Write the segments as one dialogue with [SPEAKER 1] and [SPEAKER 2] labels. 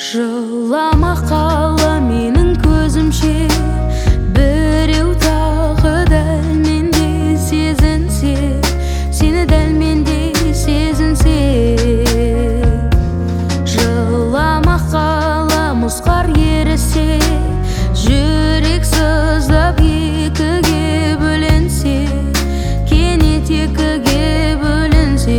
[SPEAKER 1] Жылама қала менің көзімше, біреу тағы дәл мендей сезінсе, сені дәл мендей сезінсе. Жылама қала мұзғар ерісе, жүрек сыздап екіге бөленсе, кенет екіге бөленсе.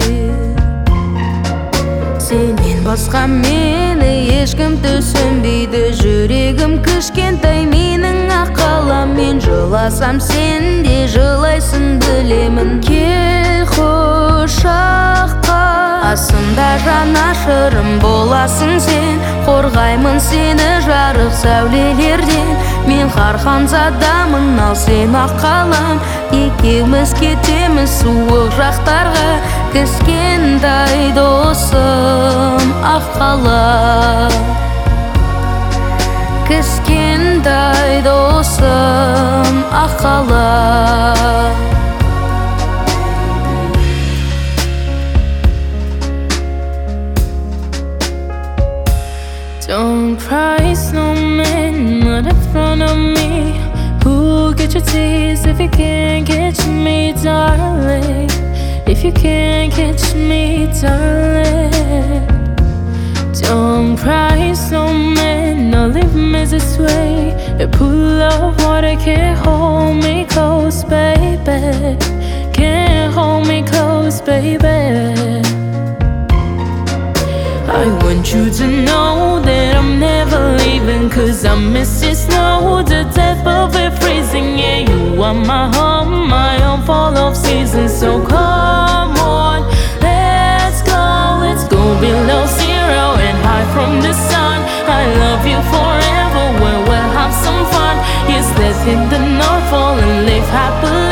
[SPEAKER 1] Сенен басқа мені ешкім түсінбейді, жүрегім кішкентай менің ақ қалам. Мен жыласам сен де жылайсың білемін. Кел құшаққа, қасымда жанашырым боласың сен. Қорғаймын сені жарық сәулелерден, мен қарханзадамын ал сен ақ қалам. Екеуміз кетеміз суық жақтарға, кішкентай досым ақ қала. Кішкентай досым ақ қала.
[SPEAKER 2] Don't cry, snowman, not in front of me. Who'll get your tears if you can't catch me, darling? If you can't catch me, darling. Don't cry, snowman, no leave me this way. A pool of water can't hold me close, baby. Can't hold me close, baby. I want you to know that I'm never leaving, 'cause I miss your snow, the depth of it freezing. Yeah, you are my home, my own fall of season. So come on, let's go below zero and hide from the sun. I love you forever, we'll have some fun. Yes, let's hit the North Pole and live happily